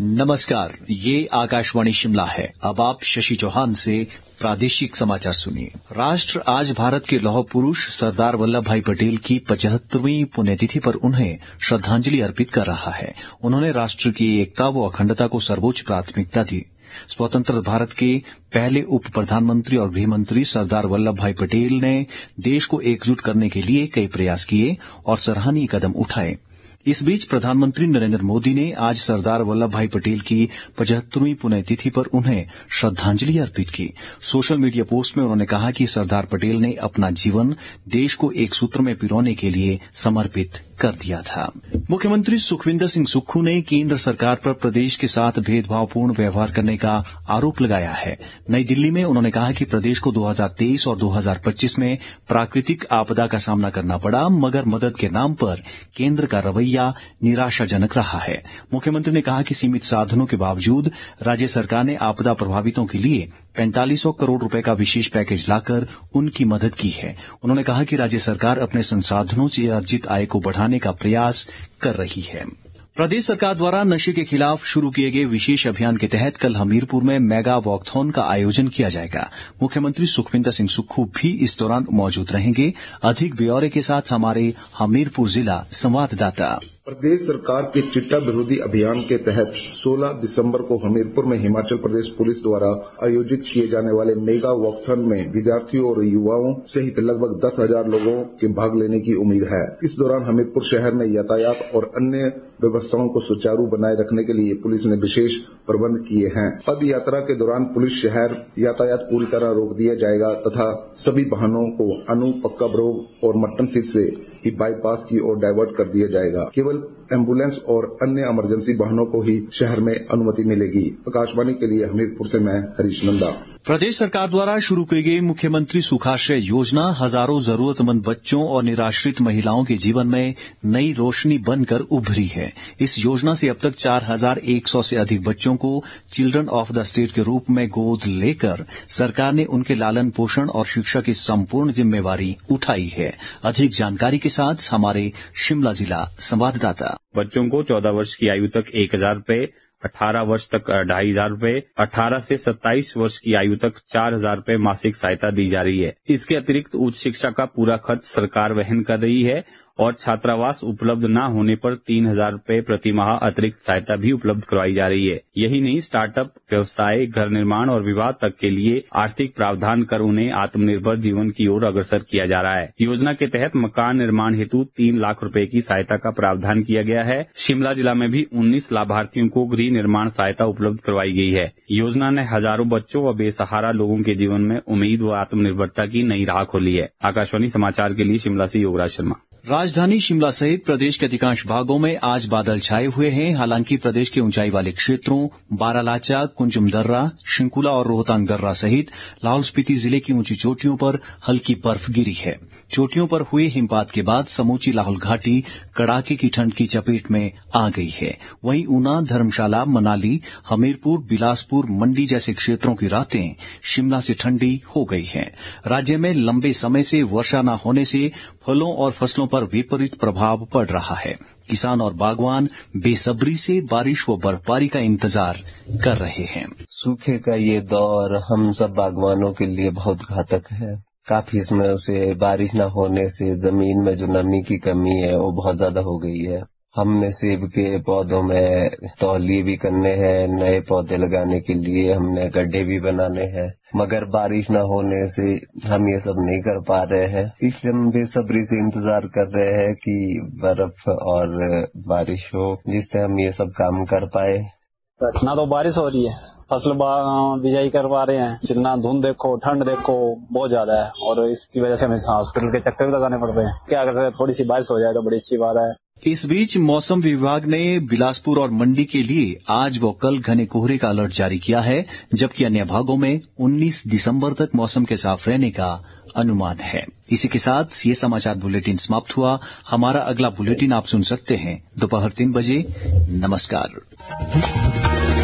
नमस्कार, ये आकाशवाणी शिमला है। अब आप शशि चौहान से प्रादेशिक समाचार सुनिए। राष्ट्र आज भारत के लौह पुरुष सरदार वल्लभ भाई पटेल की 75वीं पुण्यतिथि पर उन्हें श्रद्धांजलि अर्पित कर रहा है। उन्होंने राष्ट्र की एकता व अखंडता को सर्वोच्च प्राथमिकता दी। स्वतंत्र भारत के पहले उप प्रधानमंत्री और गृह मंत्री सरदार वल्लभ भाई पटेल ने देश को एकजुट करने के लिए कई प्रयास किए और सराहनीय कदम उठाए। इस बीच प्रधानमंत्री नरेंद्र मोदी ने आज सरदार वल्लभ भाई पटेल की 75वीं पुण्यतिथि पर उन्हें श्रद्धांजलि अर्पित की। सोशल मीडिया पोस्ट में उन्होंने कहा कि सरदार पटेल ने अपना जीवन देश को एक सूत्र में पिरोने के लिए समर्पित कर दिया था। मुख्यमंत्री सुखविंदर सिंह सुक्खू ने केंद्र सरकार पर प्रदेश के साथ भेदभावपूर्ण व्यवहार करने का आरोप लगाया है। नई दिल्ली में उन्होंने कहा कि प्रदेश को 2023 और 2025 में प्राकृतिक आपदा का सामना करना पड़ा, मगर मदद के नाम पर केंद्र का रवैया निराशाजनक रहा है। मुख्यमंत्री ने कहा कि सीमित साधनों के बावजूद राज्य सरकार ने आपदा प्रभावितों के लिए 4500 करोड़ रुपए का विशेष पैकेज लाकर उनकी मदद की है। उन्होंने कहा कि राज्य सरकार अपने संसाधनों से अर्जित आय को बढ़ाने का प्रयास कर रही है। प्रदेश सरकार द्वारा नशे के खिलाफ शुरू किए गए विशेष अभियान के तहत कल हमीरपुर में मेगा वॉकथॉन का आयोजन किया जाएगा। मुख्यमंत्री सुखविंदर सिंह सुक्खू भी इस दौरान मौजूद रहेंगे। अधिक ब्यौरे के साथ हमारे हमीरपुर जिला संवाददाता। प्रदेश सरकार के चिट्टा विरोधी अभियान के तहत 16 दिसंबर को हमीरपुर में हिमाचल प्रदेश पुलिस द्वारा आयोजित किए जाने वाले मेगा वॉकथॉन में विद्यार्थियों और युवाओं सहित लगभग 10,000 लोगों के भाग लेने की उम्मीद है। इस दौरान हमीरपुर शहर में यातायात और अन्य व्यवस्थाओं को सुचारू बनाए रखने के लिए पुलिस ने विशेष प्रबंध किए हैं। पद यात्रा के दौरान पुलिस शहर यातायात पूरी तरह रोक दिया जाएगा तथा सभी वाहनों को अनु पक्का ब्रोग और मट्टन सीट से ही बाईपास की ओर डाइवर्ट कर दिया जाएगा। केवल एम्बुलेंस और अन्य इमरजेंसी वाहनों को ही शहर में अनुमति मिलेगी। आकाशवाणी के लिए हमीरपुर से मैं हरीश नंदा। प्रदेश सरकार द्वारा शुरू की गई मुख्यमंत्री सुखाश्रय योजना हजारों जरूरतमंद बच्चों और निराश्रित महिलाओं के जीवन में नई रोशनी बनकर उभरी है। इस योजना से अब तक 4100 से अधिक बच्चों को चिल्ड्रन ऑफ द स्टेट के रूप में गोद लेकर सरकार ने उनके लालन पोषण और शिक्षा की संपूर्ण जिम्मेवारी उठाई है। अधिक जानकारी के साथ हमारे शिमला जिला संवाददाता। बच्चों को 14 वर्ष की आयु तक 1,000 रुपए, 18 वर्ष तक 2,500 रुपए, 18 से 27 वर्ष की आयु तक 4,000 रुपए मासिक सहायता दी जा रही है। इसके अतिरिक्त उच्च शिक्षा का पूरा खर्च सरकार वहन कर रही है और छात्रावास उपलब्ध न होने पर 3,000 रुपए प्रति माह अतिरिक्त सहायता भी उपलब्ध करवाई जा रही है। यही नहीं, स्टार्टअप, व्यवसाय, घर निर्माण और विवाह तक के लिए आर्थिक प्रावधान कर उन्हें आत्मनिर्भर जीवन की ओर अग्रसर किया जा रहा है। योजना के तहत मकान निर्माण हेतु 3 लाख रुपए की सहायता का प्रावधान किया गया है। शिमला जिला में भी 19 लाभार्थियों को गृह निर्माण सहायता उपलब्ध करवाई गई है। योजना ने हजारों बच्चों व बेसहारा लोगों के जीवन में उम्मीद व आत्मनिर्भरता की नई राह खोली है। आकाशवाणी समाचार के लिए शिमला से योगराज शर्मा। राजधानी शिमला सहित प्रदेश के अधिकांश भागों में आज बादल छाए हुए हैं। हालांकि प्रदेश के ऊंचाई वाले क्षेत्रों बारालाचा, कुंजुम दर्रा, शिंकुला और रोहतांग दर्रा सहित लाहौल स्पीति जिले की ऊंची चोटियों पर हल्की बर्फ गिरी है। चोटियों पर हुए हिमपात के बाद समूची लाहौल घाटी कड़ाके की ठंड की चपेट में आ गई है। वहीं ऊना, धर्मशाला, मनाली, हमीरपुर, बिलासपुर, मंडी जैसे क्षेत्रों की रातें शिमला से ठंडी हो गई हैं। राज्य में लंबे समय से वर्षा न होने से फलों और फसलों पर विपरीत प्रभाव पड़ रहा है। किसान और बागवान बेसब्री से बारिश व बर्फबारी का इंतजार कर रहे हैं। सूखे का ये दौर हम सब बागवानों के लिए बहुत घातक है। काफी समय से बारिश न होने से जमीन में जो नमी की कमी है वो बहुत ज्यादा हो गई है। हमने सेब के पौधों में तौलिए भी करने हैं, नए पौधे लगाने के लिए हमने गड्ढे भी बनाने हैं, मगर बारिश न होने से हम ये सब नहीं कर पा रहे हैं। इसलिए हम बेसब्री से इंतजार कर रहे हैं कि बर्फ और बारिश हो जिससे हम ये सब काम कर पाए। ना तो बारिश हो रही है, फसल बिजाई कर पा रहे हैं, जितना धुंध देखो, ठंड देखो, बहुत ज्यादा है और इसकी वजह से हमें हॉस्पिटल के चक्कर भी लगाने पड़ रहे हैं। क्या कर रहे हैं, थोड़ी सी बारिश हो जाए तो बड़ी अच्छी बात है। इस बीच मौसम विभाग ने बिलासपुर और मंडी के लिए आज व कल घने कोहरे का अलर्ट जारी किया है, जबकि अन्य भागों में 19 दिसंबर तक मौसम के साफ रहने का अनुमान है। इसी के साथ ये समाचार बुलेटिन समाप्त हुआ। हमारा अगला बुलेटिन आप सुन सकते हैं दोपहर 3 बजे। नमस्कार।